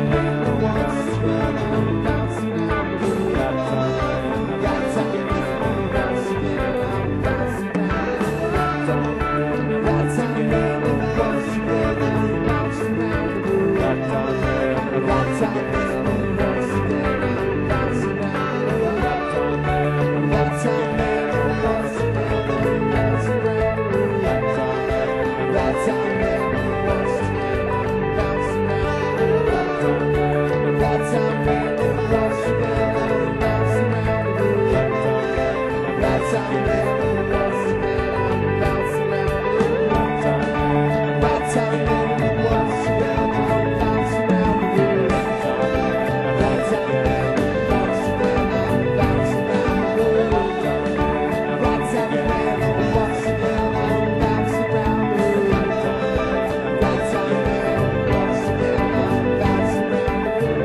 again, once again, I'm bouncing around the room. That time again, once again, I'm bouncing around the room. That time again, once again, I'm bouncing around the room. That time again, once again, I'm bouncing around the room. That time again, once again, I'm bouncing around the room. That time again, once again, I'm bouncing around the room. That time again, once again, I'm bouncing around the room. That time again, once again, I'm bouncing around the room. That time again, once again, I'm bouncing around the room. That time again, once again, I'm bouncing around the room. That time again, once again, I'm bouncing around the room. That time again, once again, I'm bouncing around the room.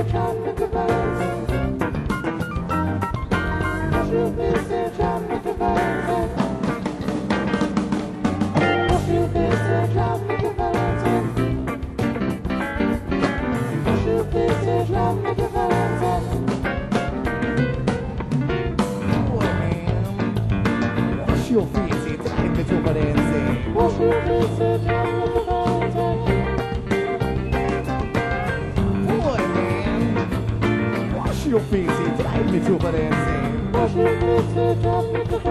Your face, it's in the top of the insane. Wash your face, it's in the boy, man. Wash your face, it's in the top of the insane. Wash your face, it's in the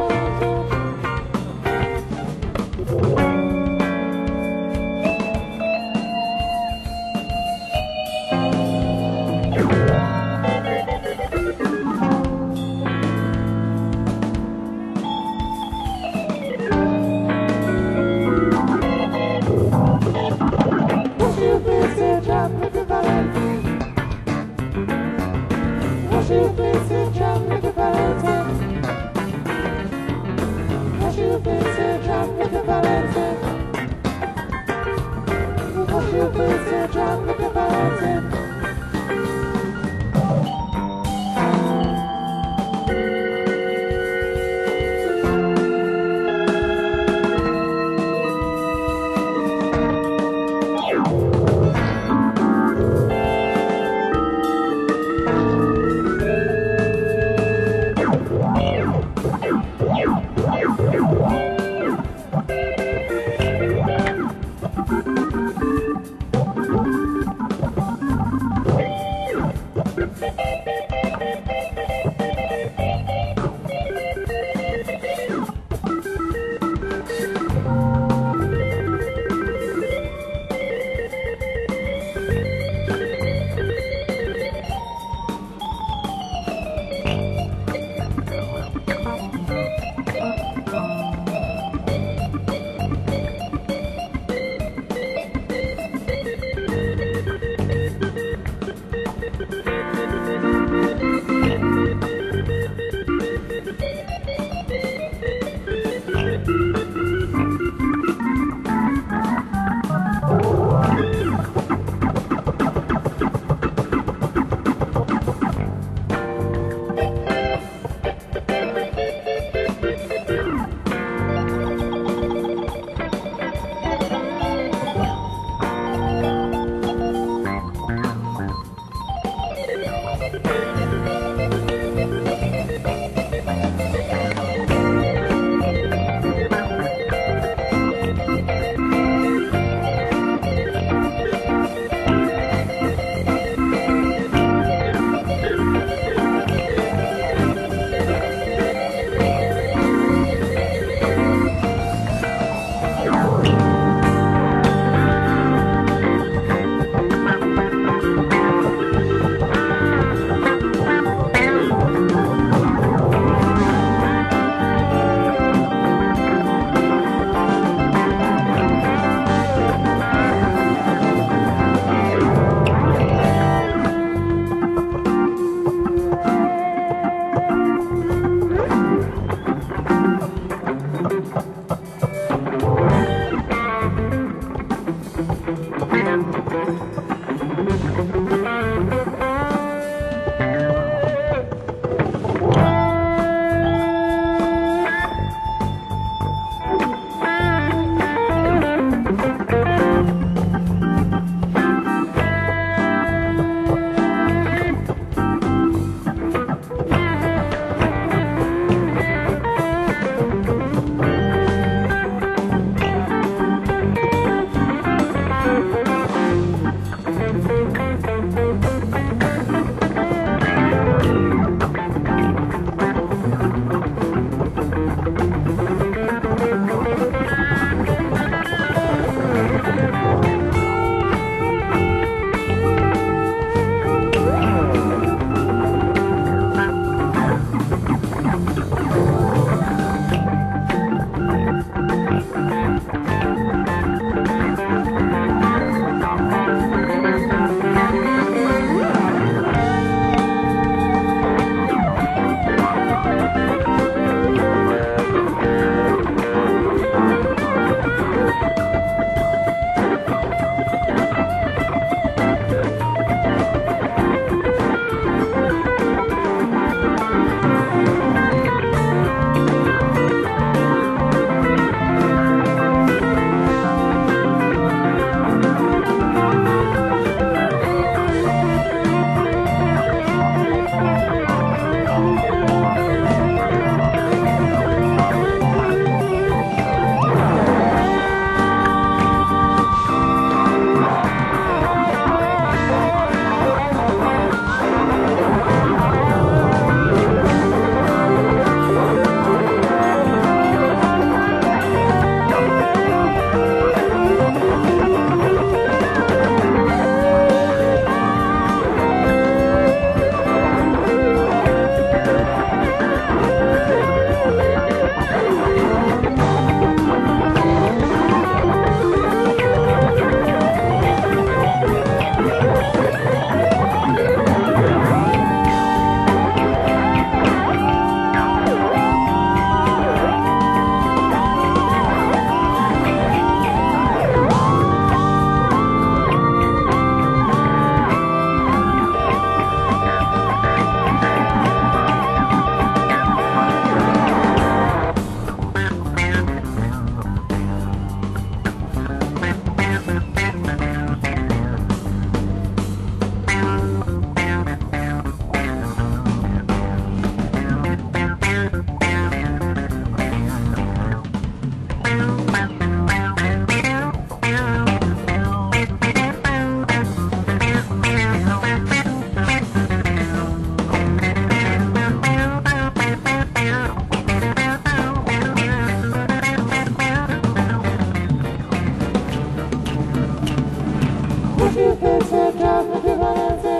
Wash your face and drive me to Valencia.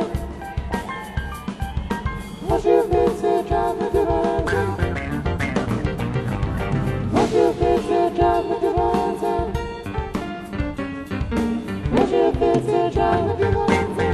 Wash your face and drive me to Valencia. Wash your face and drive me to Valencia. Wash your face and drive me to Valencia.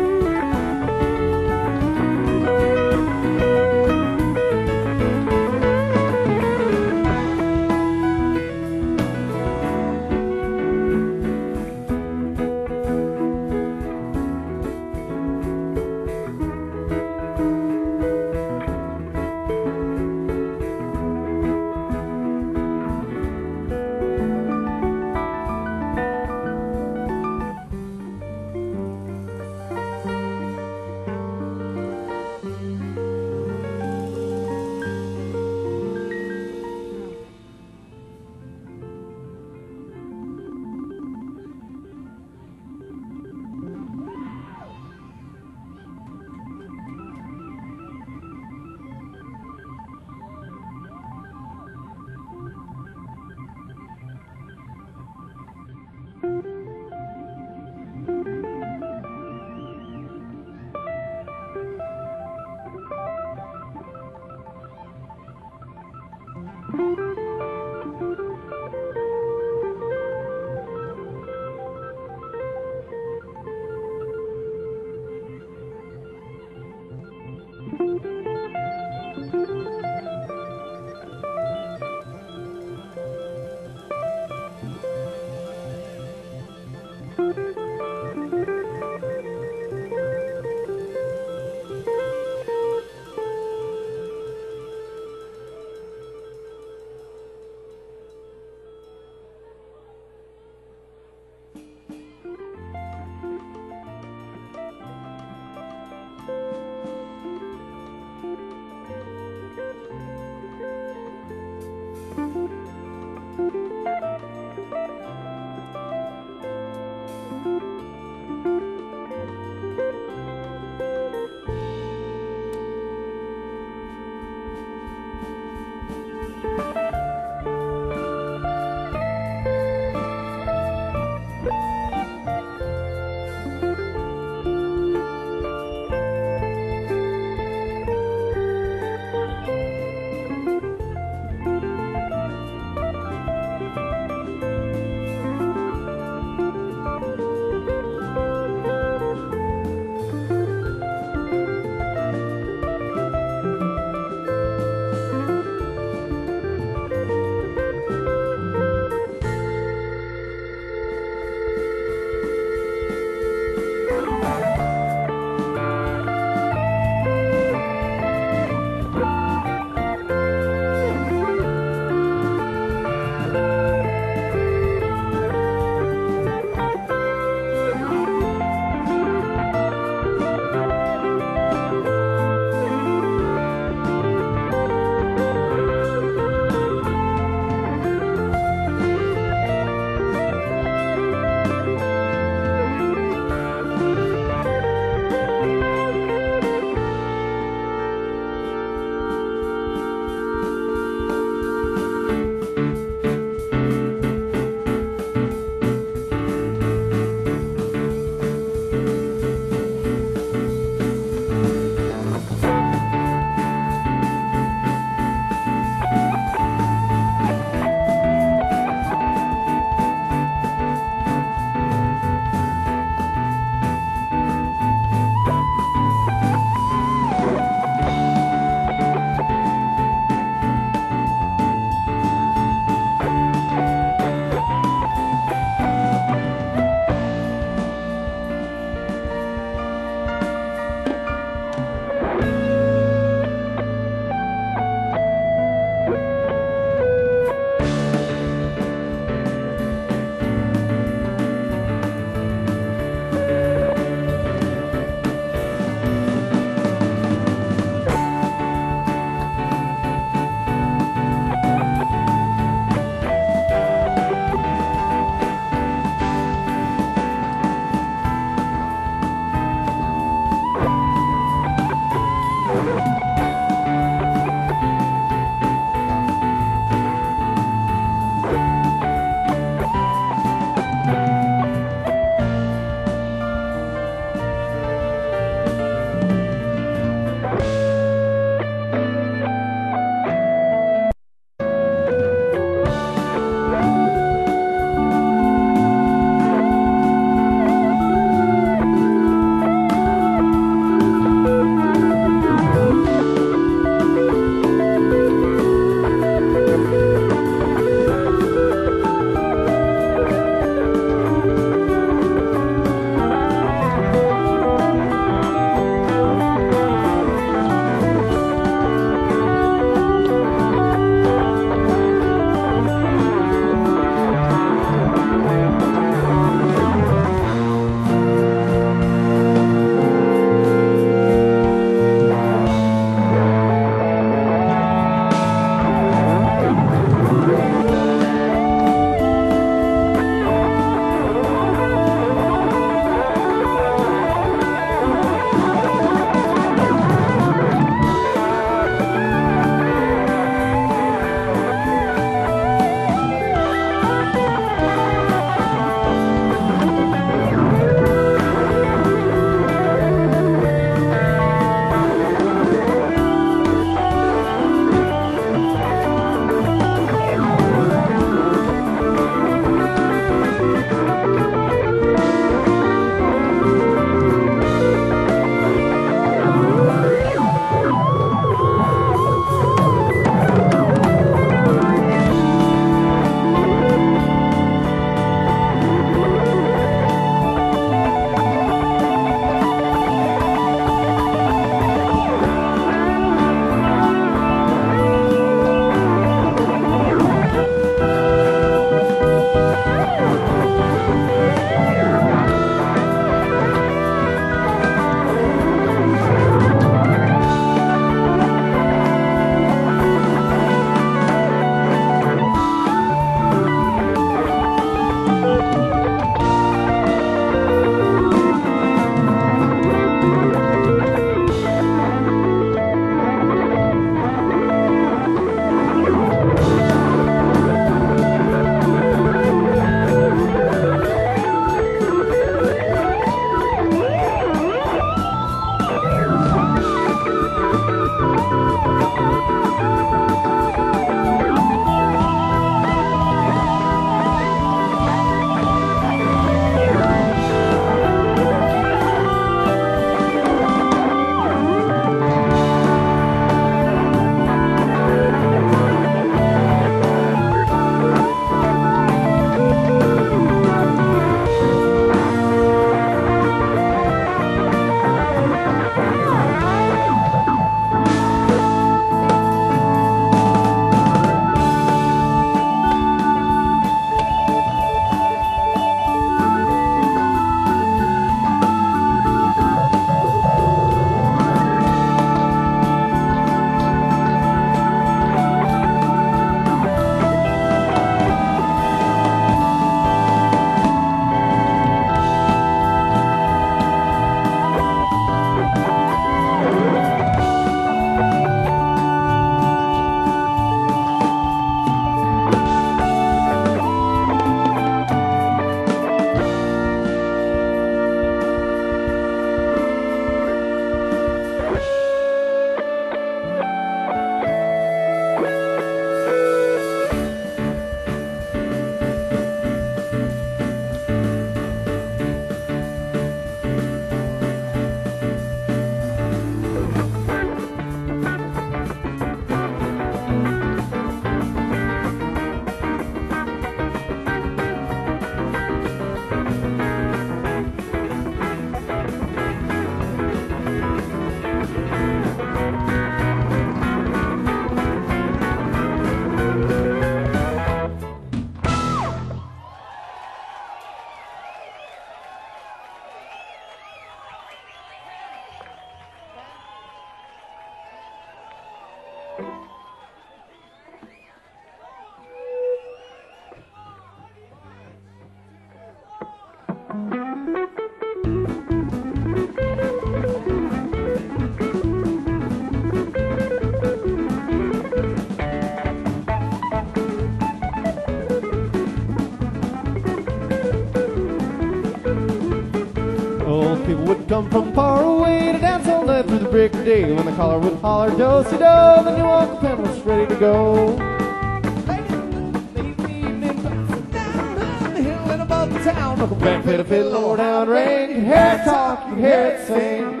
come from far away to dance all night through the break of day. When the caller would holler, do-si-do, the new Uncle Pen was ready to go. Late in the evening, bouncing down the hill and above the town, Uncle Ben played a fiddle, low down ring. You could hear it talk, you could hear it sing.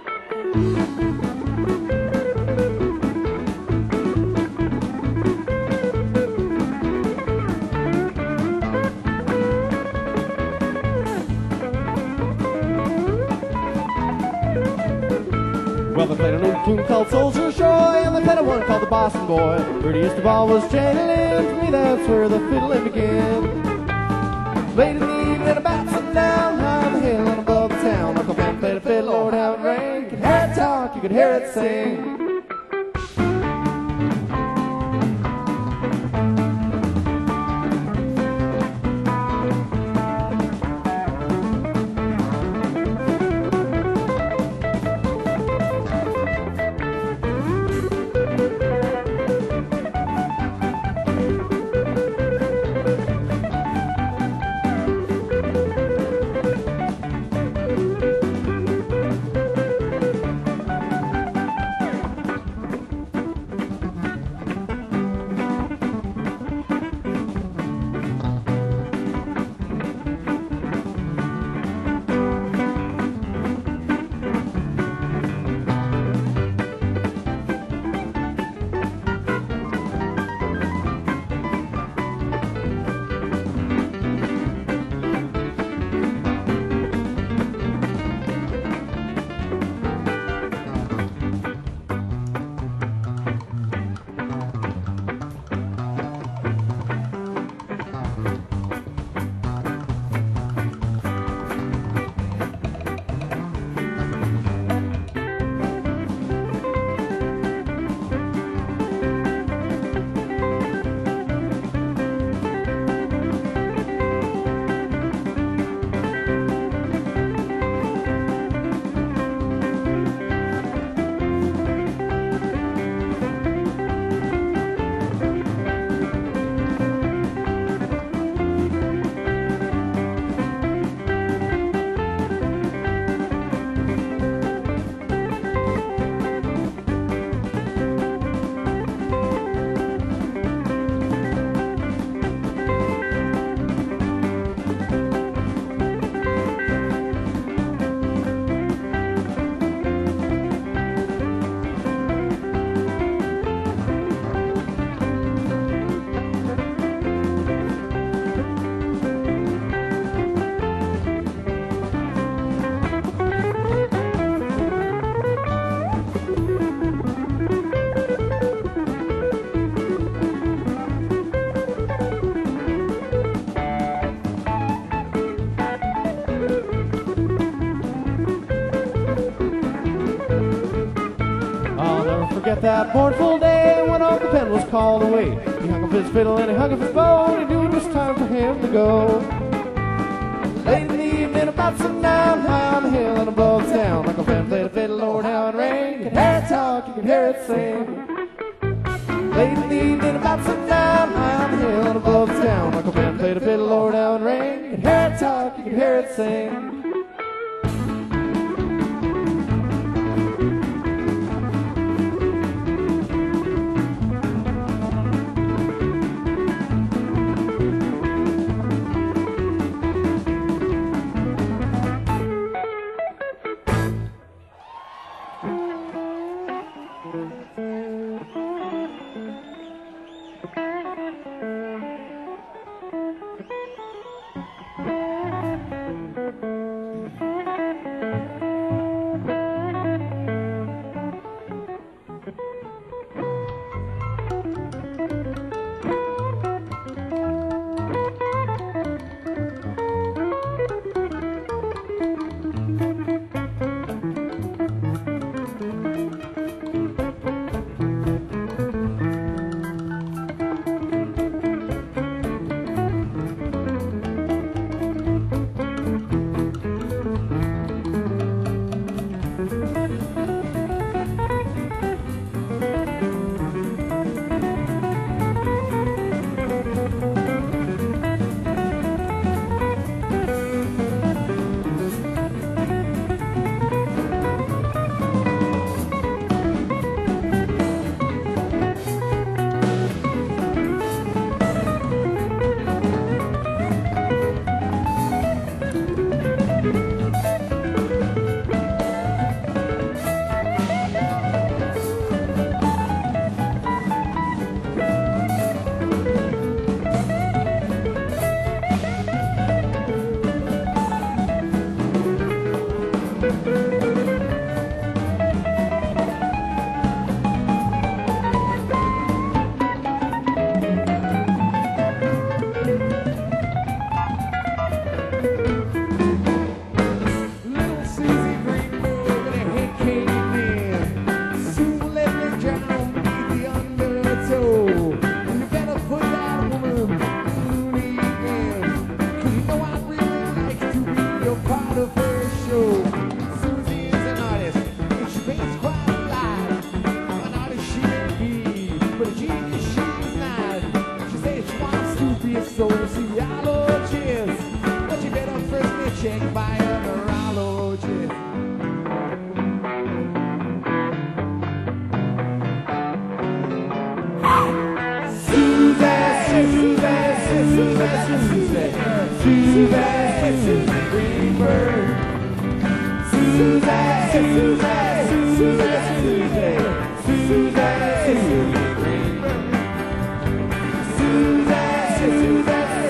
Well, they played an old tune called Soldier Shoy, and they played a one called the Boston Boy. Prettiest of all was Jangling, to me that's where the fiddling began. Late in the evening, about sundown, high on the hill and above the town, Uncle Ben played a fiddle, Lord how it rang. You could hear it talk, you could hear it sing. Forget that mournful day when Uncle Ben was called away. He hung up his fiddle and he hung up his bow, and he knew it was time for him to go. Late in the evening, about sundown, high on the hill and above town, Uncle Ben played a fiddle, Lord how it rang. You could hear it talk, you could hear it sing. Late in the evening, about sundown, high on the hill and above town, Uncle Ben played a fiddle, Lord how it rang. You could hear it talk, you could hear it sing. Susie, Susie Greenberg. Susie, Susie, Susie, Susie, Susie Greenberg. Susie, Susie,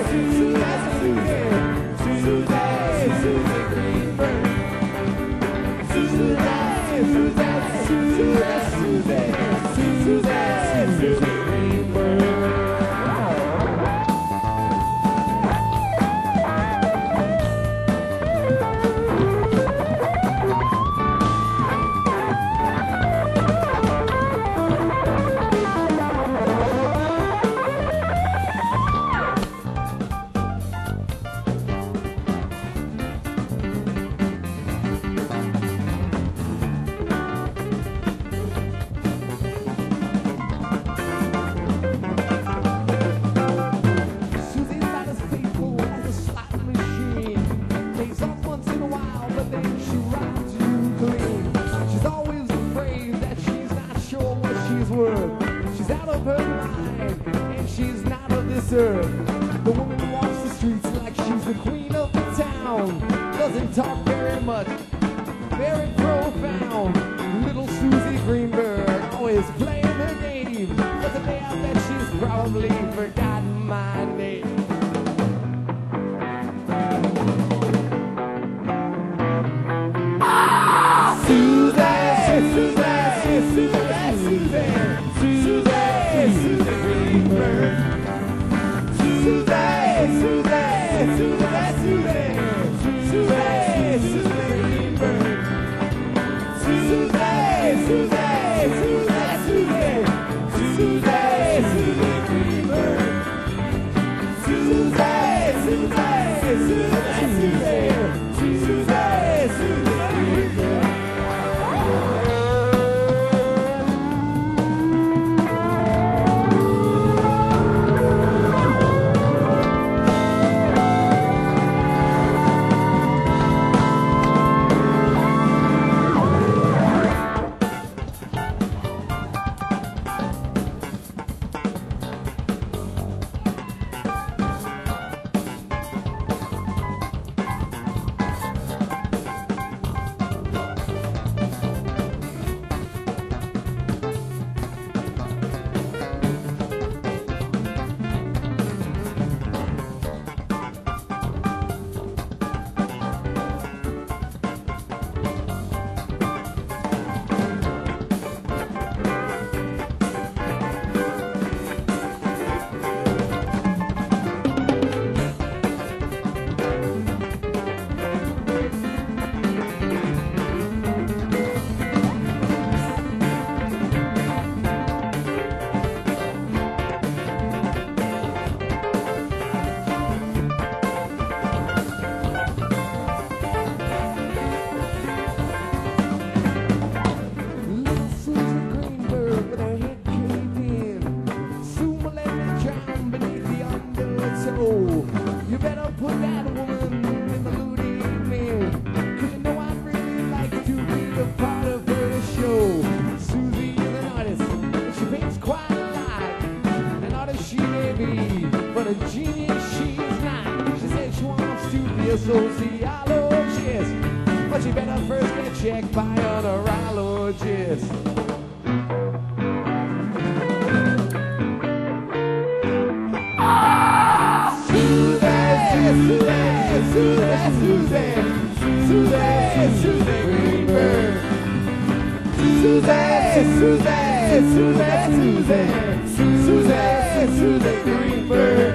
Susie Greenberg. Susie, Susie Greenberg. Susie's not as faithful as a slot machine. Pays off once in a while, but then she robs you clean. She's always afraid that she's not sure what she's worth. She's out of her mind, and she's not of this earth. The woman walks the streets like she's the queen of the town. Doesn't talk very much, very profound. Little Susie Greenberg, always playing her game. But today I bet she's probably forgotten my name. Susie, Susie, Susie, Susie, Susie Greenberg. Susie, Susie, Susie, Susie, Susie Greenberg. Susie, Susie, Susie, Susie, Susie Greenberg. Susie, Susie, Susie, Susie Greenberg. Little Susie Greenberg with her head caved in. Soon will let me drown beneath the undertow. You better put that woman in the mood evening. 'Cause you know I'd really like to be a part of her show. Susie is an artist, and she paints quite a lot. An artist she may be, but a genius she's not. She says she wants to be a sociologist, but she better first get checked by a neurologist. Susie Greenberg. Susie Greenberg.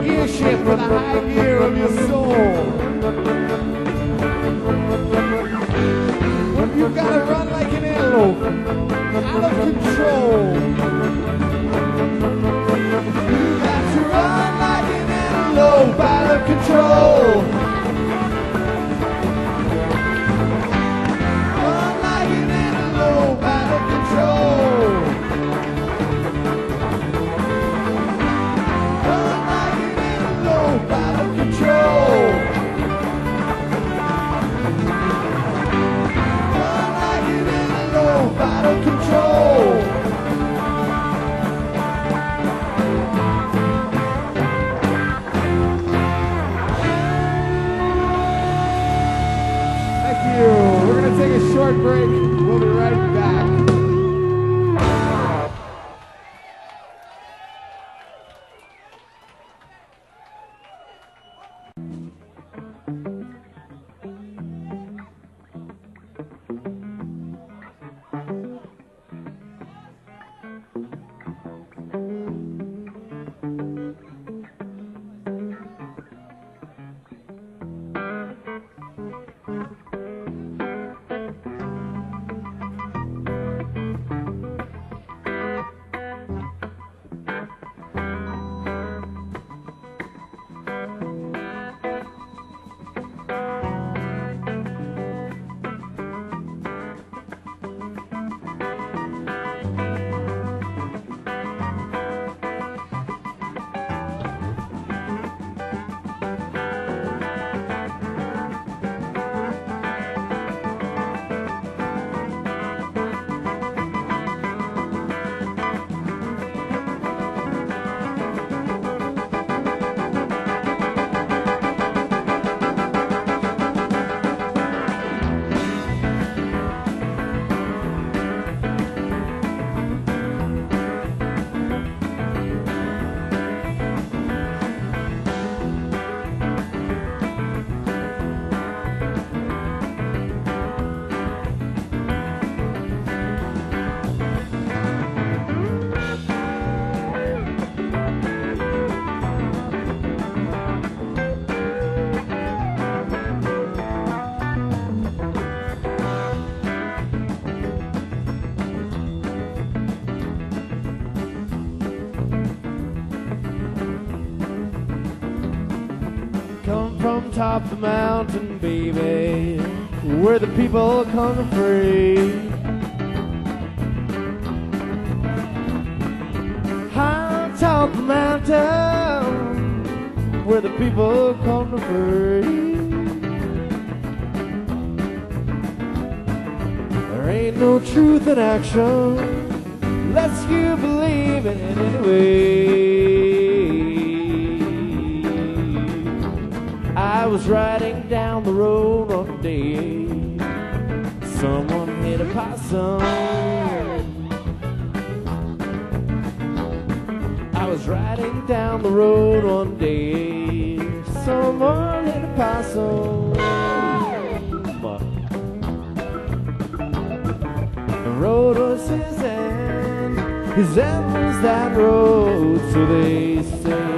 gear shift for the high gear of your soul. When you've got to run like an antelope, out of control. You got to run like an antelope, out of control. Run like an antelope, out of control. Run like an antelope, out of control. Run like an antelope, out of control. We're going to take a short break. We'll be right back. Top the mountain, baby, where the people come free. High atop the mountain, where the people come free. There ain't no truth in action, unless you believe in it anyway. I was riding down the road one day, someone hit a possum. I was riding down the road one day, someone hit a possum. The road was his end was that road, so they say.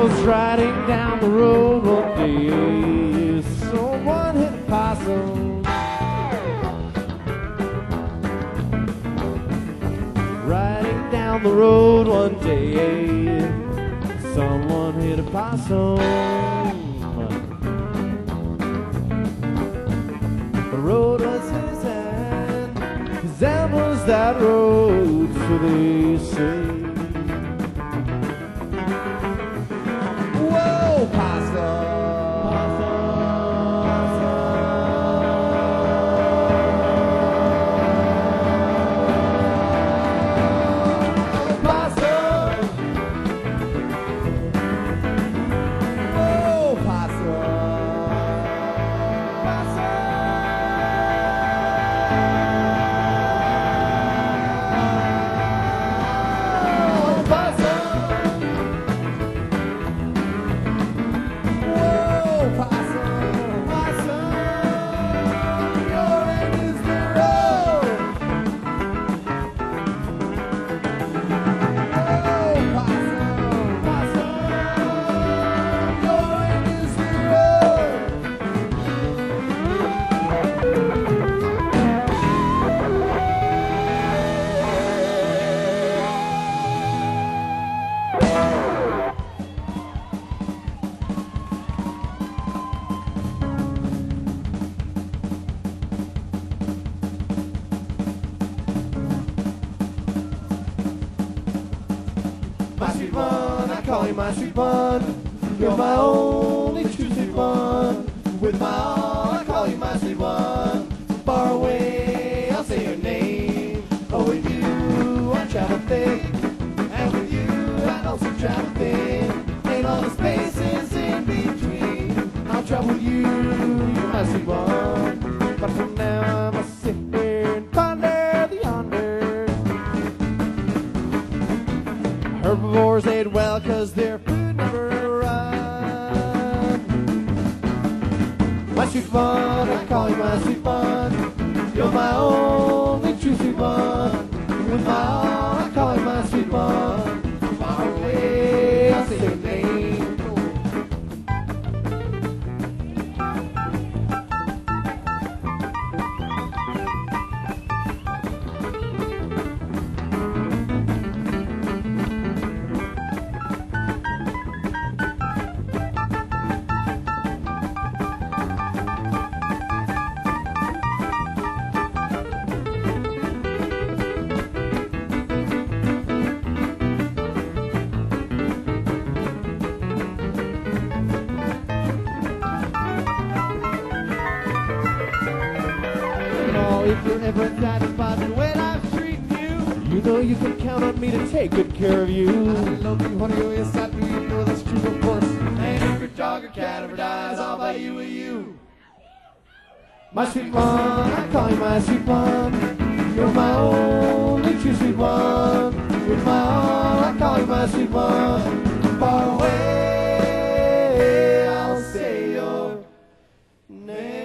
was riding down the road one day. Someone hit a possum. Riding down the road one day, someone hit a possum. The road was in his hand, his hand was that road, so they say. Whoa, possum. My sweet one, I call you my sweet one. You're my only true sweet one. With my all, I call you my sweet one. Far away, I'll say your name. Oh, with you, I travel thick. And with you, I also travel thin. Ain't all the spaces in between. I'll travel with you, you're my sweet one. But for now, I must sit here and ponder the yonder. Herbivores ate well cause their food never run. My sweet one, I call you my sweet one. You're my only true sweet one. With my all, I call you my sweet one. Far away, I'll say your name. If you're ever satisfied with the way life's treating you, you know you can count on me to take good care of you. I love you, honey, oh yes I do, you know that's true of course. And if your dog or cat ever dies, I'll buy you a you. My sweet one, I call you my sweet one. You're my only true sweet one. With my all, I call you my sweet one. Far away, I'll say your name.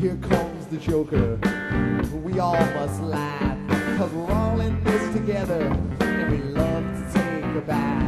here comes the Joker. We all must laugh, cause we're all in this together, and we love to take a bath.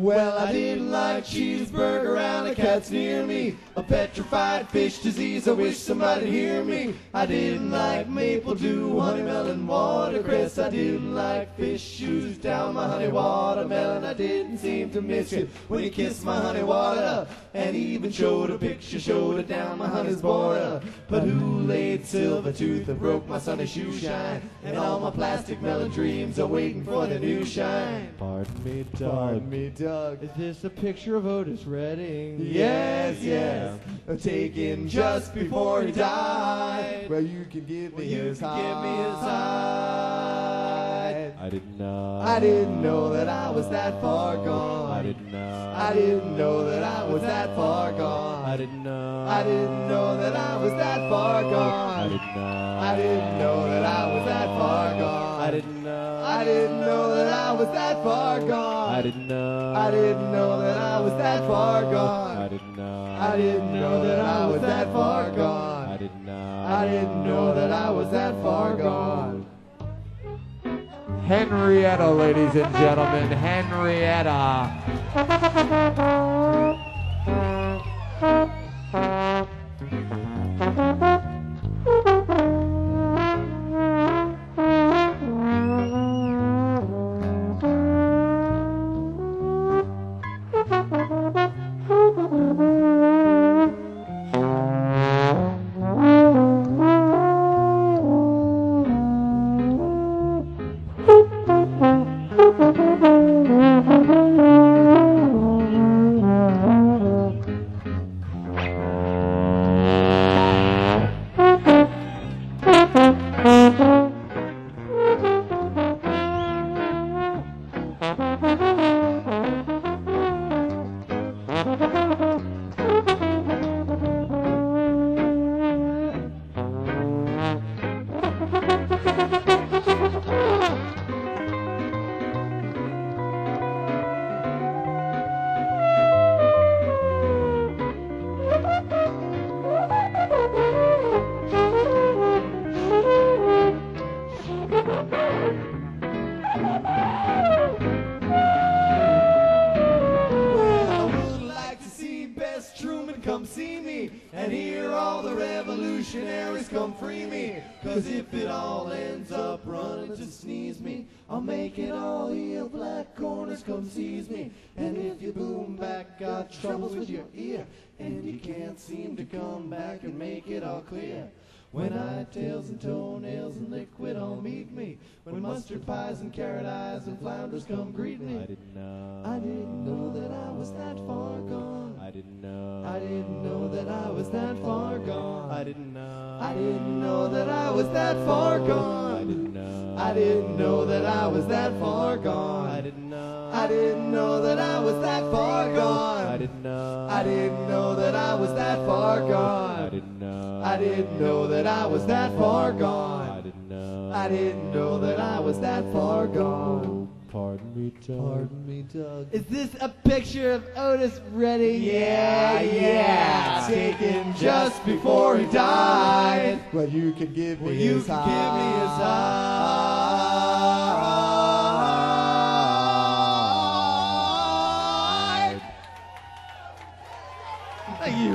Well, I didn't like cheeseburger, alley cats near me, a petrified fish disease, I wish somebody'd hear me. I didn't like maple dew, honey melon, watercress. I didn't like fish shoes down my honey watermelon. I didn't seem to miss you when you kissed my honey water, and even showed a picture, showed it down my honey's border. But who laid silver tooth and broke my sunny shoe shine, and all my plastic melon dreams are waiting for the new shine. Pardon me, Doug. Pardon me, Doug. Is this a picture of Otis Redding? Yes, yes, taken just before he died. Well, you can give me You his can give me his hide. I didn't know. I didn't know that I was that far gone. I didn't know. I didn't know that I was that far gone. I didn't know. I didn't know that I was that far I gone. didn't know. I didn't know that I was that far gone. I didn't know. I didn't know that I was that far gone. I didn't know. I didn't know that I was that far gone. I didn't know. I didn't know that I was that far gone. I didn't know. I didn't know that I was that far gone. Henrietta, ladies and gentlemen, Henrietta. Come see me and hear all the revolutionaries come free me. Cause if it all ends up running to sneeze me, I'll make it all heal. Black corners come seize me. And if your boom back got troubles with your ear, and you can't seem to come back and make it all clear, when eye-tails and toenails and liquid all meet me, when mustard pies and carrot eyes and flounders come greet me, I didn't know. I didn't know that I was that far gone. I didn't know. I didn't know that I was that far gone. I didn't know. I didn't know that I was that far I gone. didn't know. I didn't know that I was that far gone. I didn't know. I didn't know that I was that far gone. I didn't know. I didn't know that I was that far I gone. didn't know. I didn't know that I was that far I gone. didn't know. I didn't know that I was that far gone. Pardon me, Doug. Pardon me, Doug. Is this a picture of Otis Redding? Yeah, taken just before he died. Well, you can give me Well, you his can give me his hide. Thank you.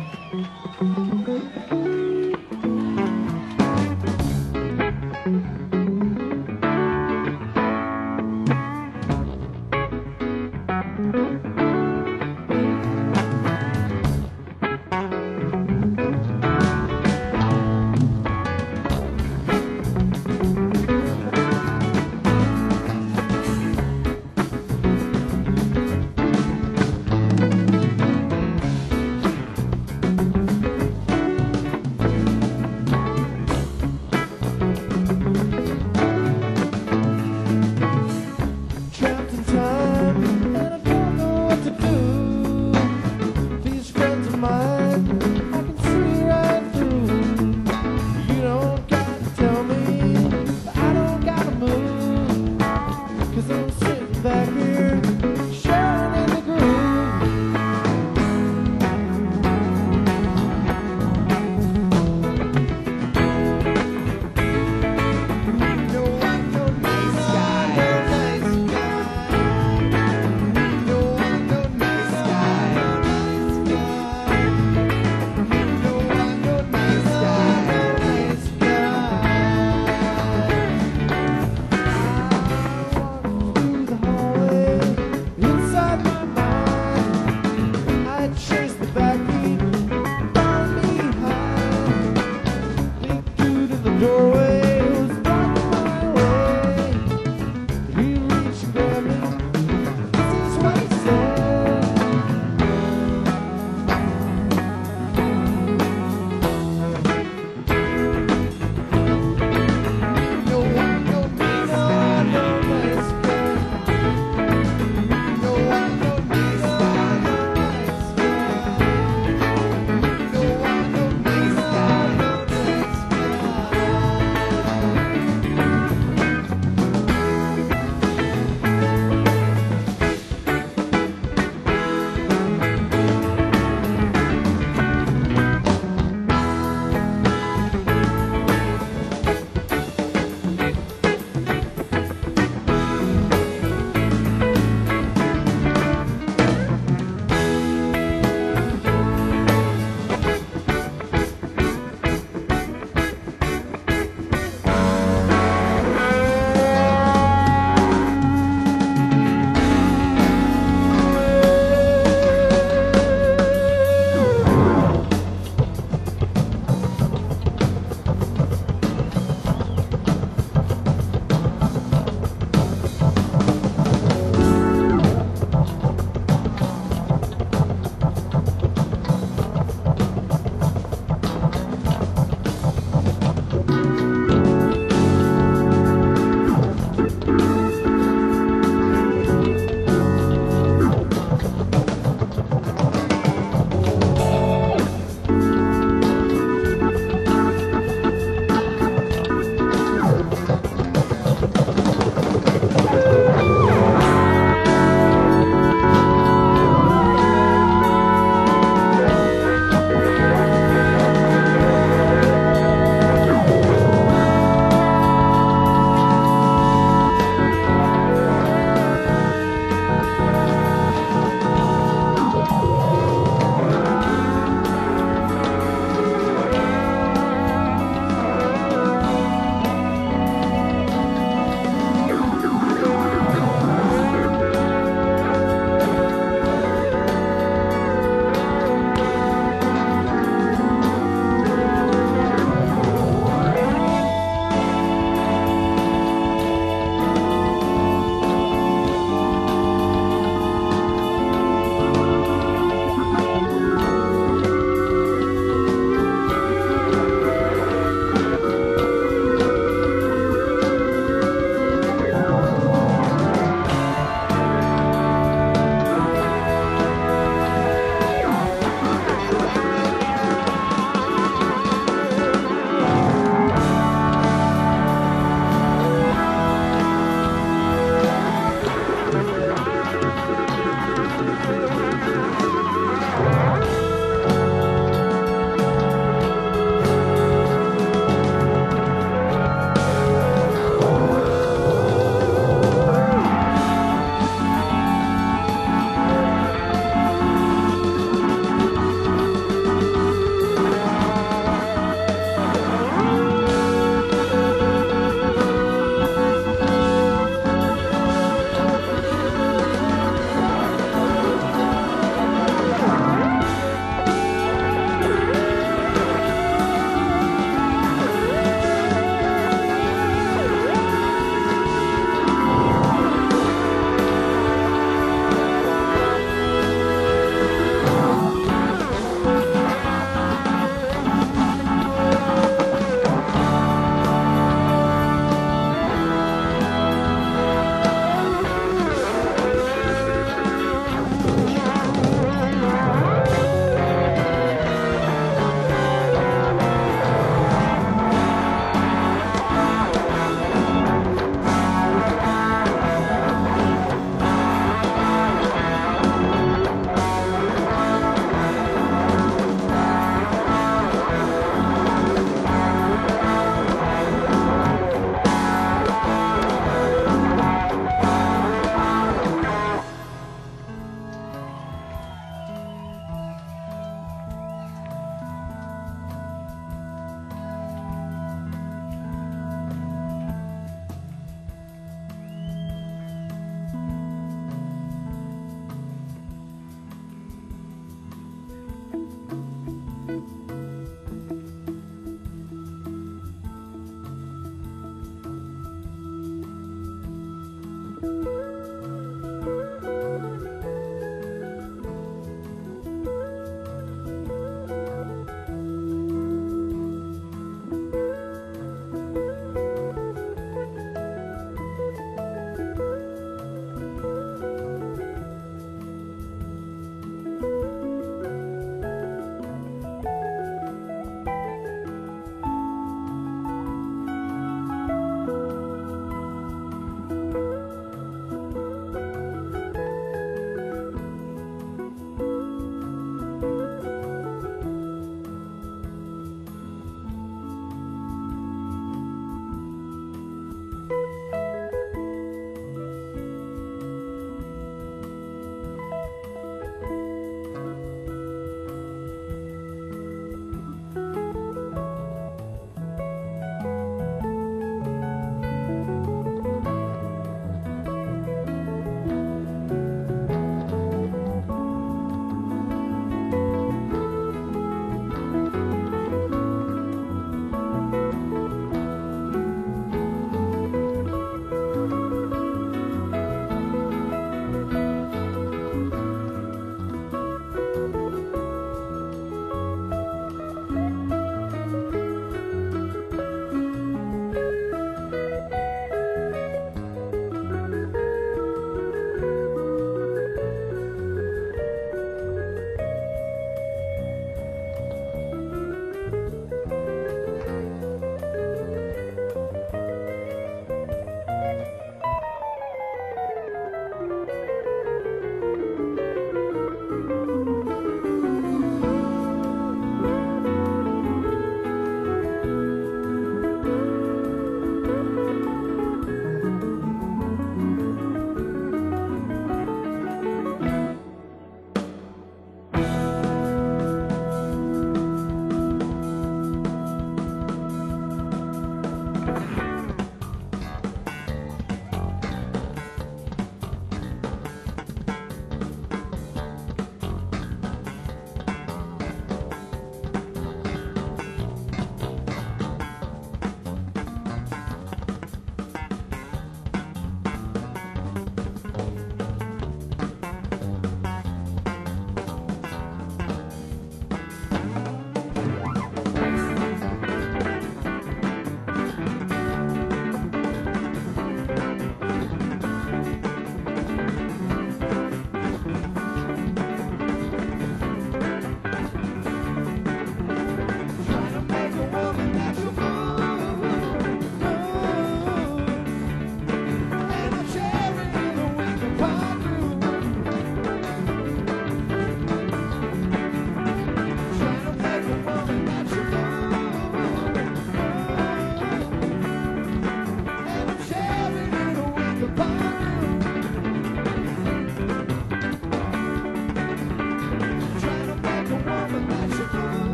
Trapped in time, and I don't know what to do. These friends of mine, I can see right through. You don't gotta tell me, but I don't gotta move. Cause I'm sitting back here, sharing in the groove. No, I'm no nice guy. No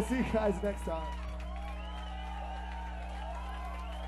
see you guys next time.